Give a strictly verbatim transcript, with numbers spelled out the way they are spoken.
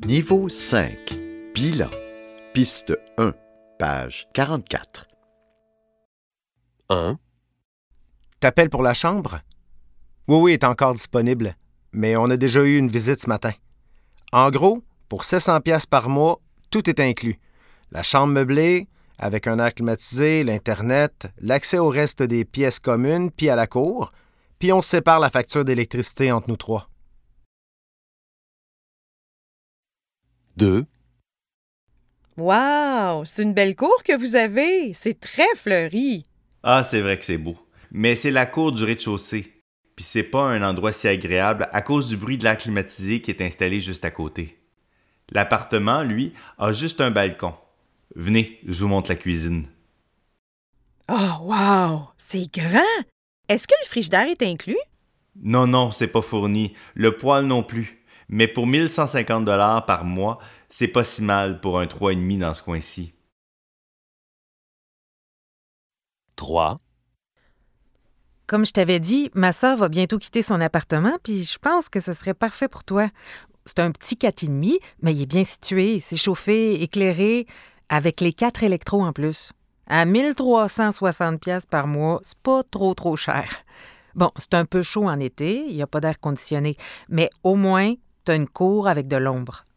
Niveau cinq. Bilan. Piste un. Page quarante-quatre. un. T'appelles pour la chambre? Oui, oui, est encore disponible, mais on a déjà eu une visite ce matin. En gros, pour sept cents dollars par mois, tout est inclus. La chambre meublée, avec un air climatisé, l'Internet, l'accès au reste des pièces communes, puis à la cour, puis on se sépare la facture d'électricité entre nous trois. deux. Wow! C'est une belle cour que vous avez. C'est très fleuri. Ah, c'est vrai que c'est beau. Mais c'est la cour du rez-de-chaussée. Puis c'est pas un endroit si agréable à cause du bruit de l'air climatisé qui est installé juste à côté. L'appartement, lui, a juste un balcon. Venez, je vous montre la cuisine. Oh, wow! C'est grand! Est-ce que le frigidaire est inclus? Non, non, c'est pas fourni. Le poêle non plus. Mais pour mille cent cinquante dollars par mois, c'est pas si mal pour un trois virgule cinq dans ce coin-ci. trois. Comme je t'avais dit, ma sœur va bientôt quitter son appartement, puis je pense que ce serait parfait pour toi. C'est un petit quatre virgule cinq, mais il est bien situé, c'est chauffé, éclairé, avec les quatre électros en plus. À mille trois cent soixante dollars par mois, c'est pas trop, trop cher. Bon, c'est un peu chaud en été, il n'y a pas d'air conditionné, mais au moins, t'as une cour avec de l'ombre.